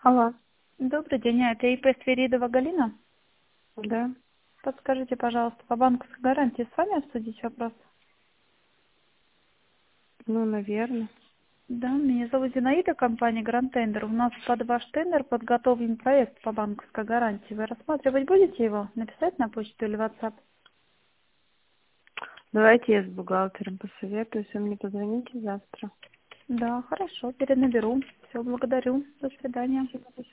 Алло, Добрый день, это ИП Свиридова Галина. да, Подскажите, пожалуйста, по банковской гарантии с вами обсудить вопрос? ну, наверное. Да, меня зовут Зинаида, компания Гранд Тендер. У нас под ваш тендер подготовлен проект по банковской гарантии. Вы рассматривать будете его? Написать на почту или WhatsApp? Давайте я с бухгалтером посоветуюсь, вы мне позвоните завтра. Да, хорошо, перенаберу. Все, благодарю. До свидания.